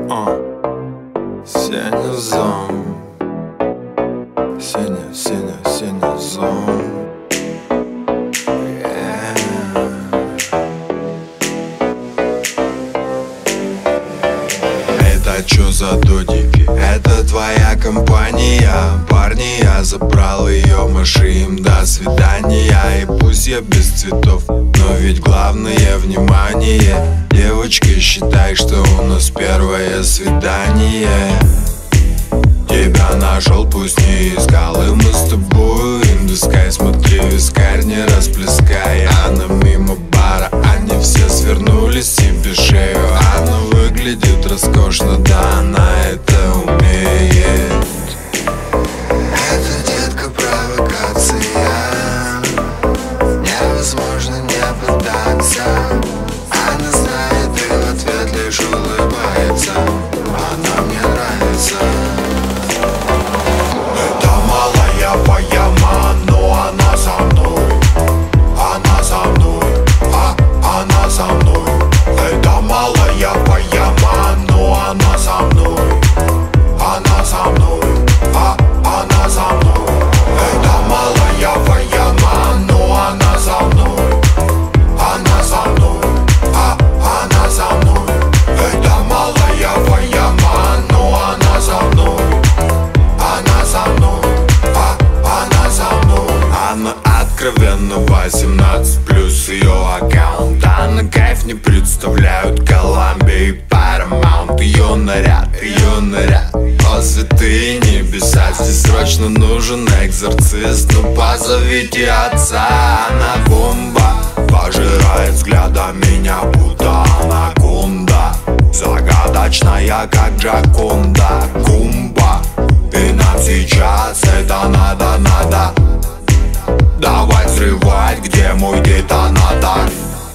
Сеня зон. Сеня зон. Это чё за додики? Это твоя компания. Парни, я забрал ее, маши им до свидания. И пусть я без цветов, но ведь главное внимание. Девочка, считай, что у нас первое свидание. Тебя нашел, пусть не искал, и мы с тобой in the sky. Смотри, вискарь не расплескай. Она мимо бара, они все свернулись, себе шею. Она выглядит роскошно, да, она это умеет. Эта детка провокация, невозможно не поддаться. Она знает и в ответ лишь улыбается. Она мне нравится. Это малая пояма, но она со мной. Она со мной, она со мной. Это малая пояма, но она со мной. Она со мной, она со мной. Это малая пояма, но она со мной. Она со мной, она со мной. Это малая пояма, но она со мной. Она со мной, она со мной. Она откровенно 18 плюс ее аккаунт. Она кайф не представляют Колумбия и Paramount. Ее наряд, о святые небеса. Здесь срочно нужен экзорцист, ну позовите отца. Она бомба, пожирает взглядом меня, будто анаконда. Загадочная, как Джаконда. Кумба, и нам сейчас это надо. Давай взрывать, где мой детонатор.